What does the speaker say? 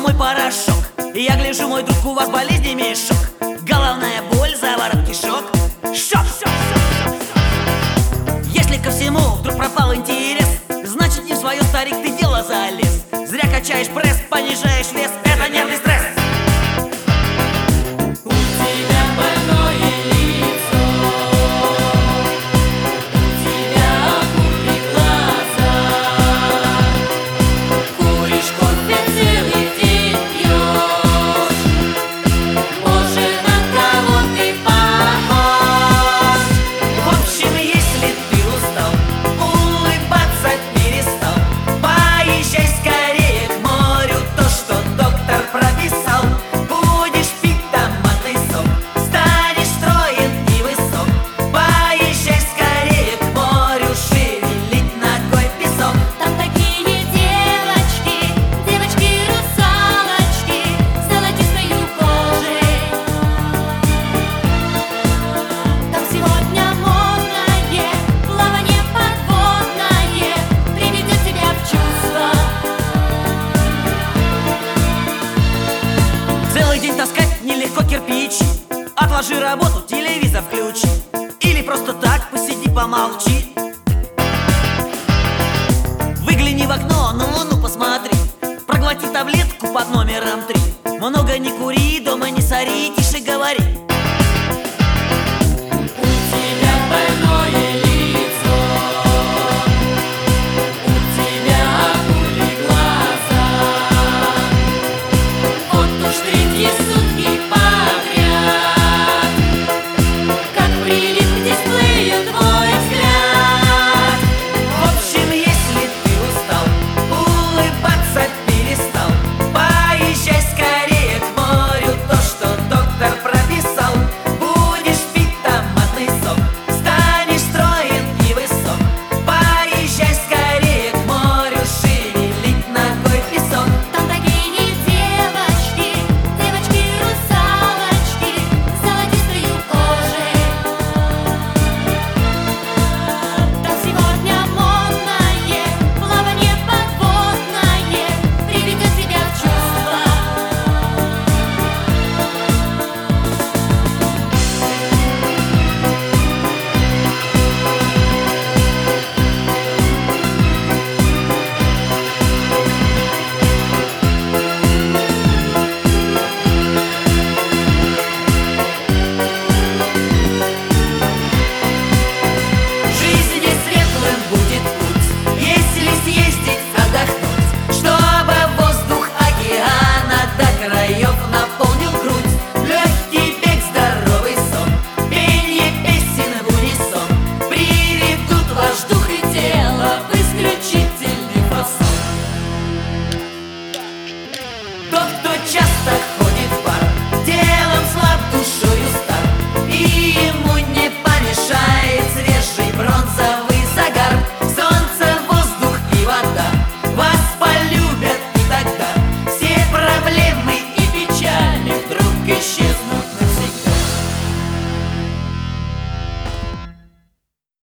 мой порошок. И я гляжу, мой друг, у вас болезни мешок. Головная боль, заворот кишок. Шок, шок, шок, шок, шок. Если ко всему вдруг пропал интерес, значит не в свое, старик, ты дело залез. Зря качаешь пресс, понижаешь вес, это нервный стресс. Таскать нелегко кирпич. Отложи работу, телевизор включи. Или просто так посиди, помолчи. Выгляни в окно, на луну посмотри. Проглоти таблетку под номером 3. Много не кури, дома не сори, тише говори.